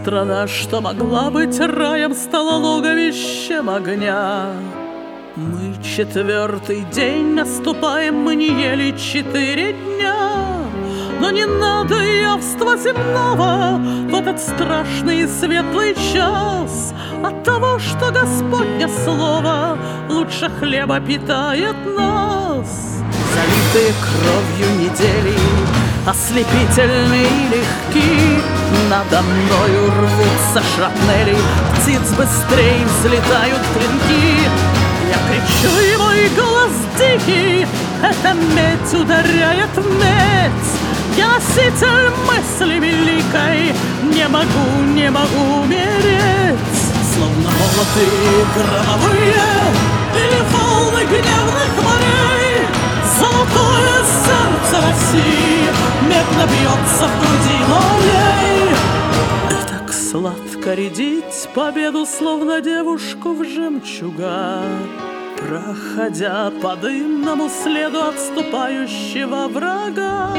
страна, что могла быть раем, стала логовищем огня. Мы 4-й день наступаем, мы не ели 4 дня. Но не надо явства земного в этот страшный и светлый час. От того, что Господня слово лучше хлеба питает нас. Залитые кровью недели, ослепительные и легки, надо мною рвутся шрапнели, птиц быстрее взлетают клинки. Я кричу, и мой голос дикий, эта медь ударяет в медь. Я носитель мысли великой, не могу умереть. Словно молоты громовые или волны гневных морей, золотое сердце России медно бьется в груди моей. И так сладко рядить победу, словно девушку в жемчуга, проходя по дымному следу отступающего врага.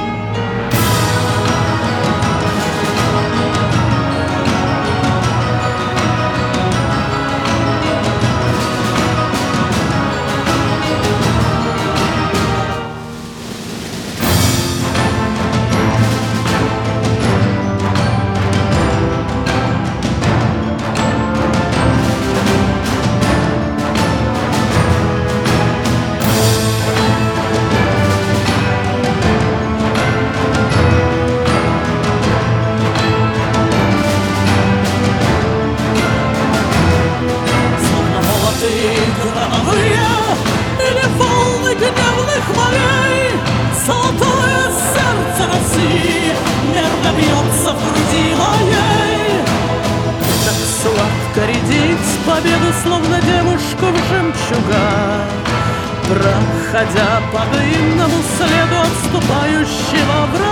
Золотое сердце России мерно бьется в груди моей. Так сладко рядить победу, словно девушку в жемчуга, проходя по дымному следу отступающего врага.